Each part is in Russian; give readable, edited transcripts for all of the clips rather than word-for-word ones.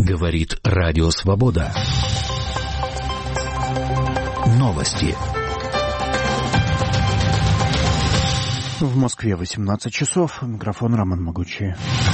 Говорит Радио Свобода. Новости. В Москве 18 часов. Микрофон Роман Могучий.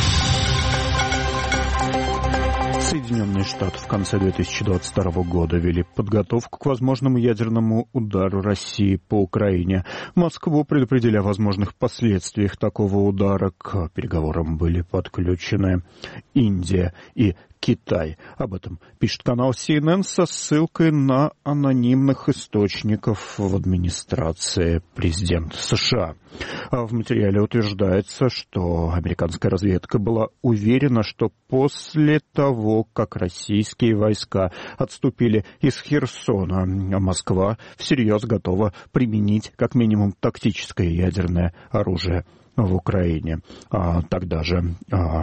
Соединенные Штаты в конце 2022 года вели подготовку к возможному ядерному удару России по Украине. Москву предупредили о возможных последствиях такого удара. К переговорам были подключены Индия и Китай. Об этом пишет канал CNN со ссылкой на анонимных источников в администрации президента США. В материале утверждается, что американская разведка была уверена, что после того, как российские войска отступили из Херсона, Москва всерьез готова применить как минимум тактическое ядерное оружие в Украине. Тогда же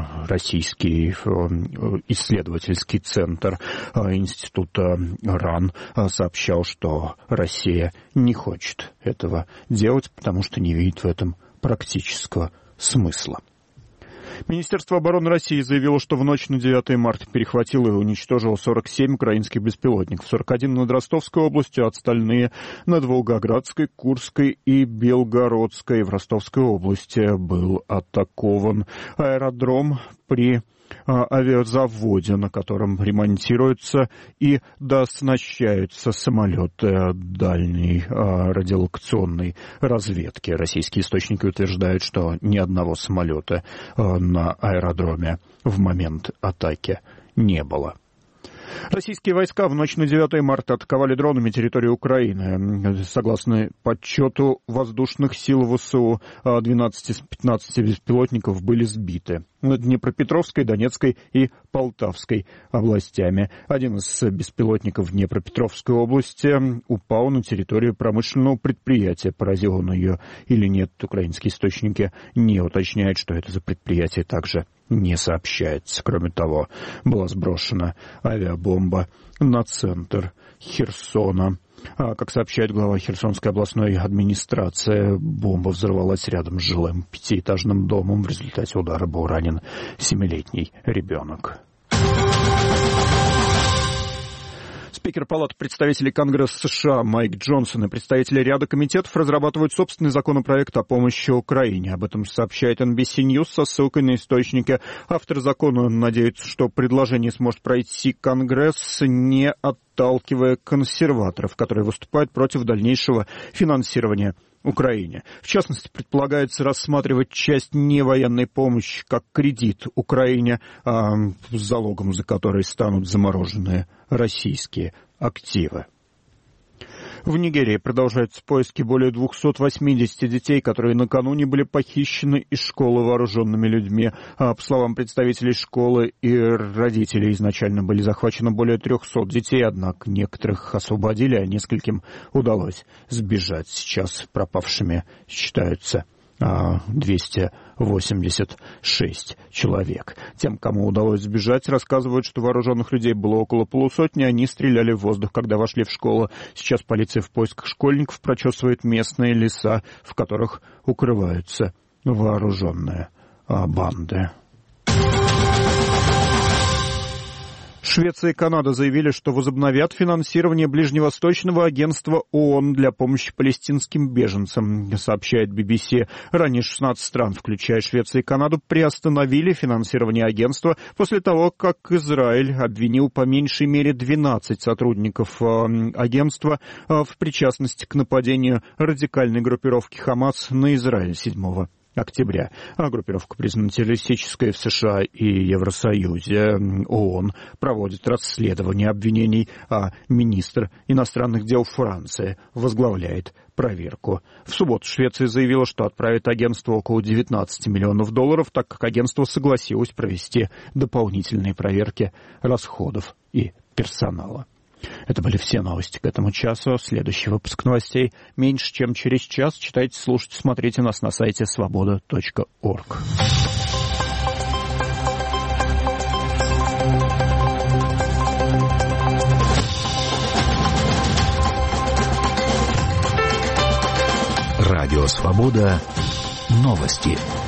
российский исследовательский центр института РАН сообщал, что Россия не хочет этого делать, потому что не видит в этом практического смысла. Министерство обороны России заявило, что в ночь на 9 марта перехватило и уничтожило 47 украинских беспилотников. 41 над Ростовской областью, остальные над Волгоградской, Курской и Белгородской. В Ростовской области был атакован аэродром при авиазаводе, на котором ремонтируются и дооснащаются самолеты дальней радиолокационной разведки. Российские источники утверждают, что ни одного самолета на аэродроме в момент атаки не было. Российские войска в ночь на 9 марта атаковали дронами территорию Украины. Согласно подсчету воздушных сил ВСУ, 12 из 15 беспилотников были сбиты над Днепропетровской, Донецкой и Полтавской областями. Один из беспилотников в Днепропетровской области упал на территорию промышленного предприятия. Поразил он ее или нет, украинские источники не уточняют, что это за предприятие, также не сообщается. Кроме того, была сброшена авиабомба на центр Херсона. Как сообщает глава Херсонской областной администрации, бомба взорвалась рядом с жилым пятиэтажным домом. В результате удара был ранен 7-летний ребенок. Спикер Палаты представителей Конгресса США Майк Джонсон и представители ряда комитетов разрабатывают собственный законопроект о помощи Украине. Об этом сообщает NBC News со ссылкой на источники. Автор закона надеются, что предложение сможет пройти Конгресс, не отталкивая консерваторов, которые выступают против дальнейшего финансирования Украине. В частности, предполагается рассматривать часть невоенной помощи как кредит Украине, залогом за который станут замороженные российские активы. В Нигерии продолжаются поиски более 280 детей, которые накануне были похищены из школы вооруженными людьми. По словам представителей школы и родителей, изначально были захвачены более 300 детей, однако некоторых освободили, а нескольким удалось сбежать. Сейчас пропавшими считаются 286 человек. Тем, кому удалось сбежать, рассказывают, что вооруженных людей было около полусотни, они стреляли в воздух, когда вошли в школу. Сейчас полиция в поисках школьников прочесывает местные леса, в которых укрываются вооруженные банды. Швеция и Канада заявили, что возобновят финансирование Ближневосточного агентства ООН для помощи палестинским беженцам, сообщает BBC. Ранее 16 стран, включая Швецию и Канаду, приостановили финансирование агентства после того, как Израиль обвинил по меньшей мере 12 сотрудников агентства в причастности к нападению радикальной группировки «Хамас» на Израиль 7 октября. Группировка признана террористической в США и Евросоюзе. ООН проводит расследование обвинений, а министр иностранных дел Франции возглавляет проверку. В субботу Швеция заявила, что отправит агентству около $19 миллионов, так как агентство согласилось провести дополнительные проверки расходов и персонала. Это были все новости к этому часу. Следующий выпуск новостей меньше, чем через час. Читайте, слушайте, смотрите нас на сайте svoboda.org. Радио «Свобода». Новости.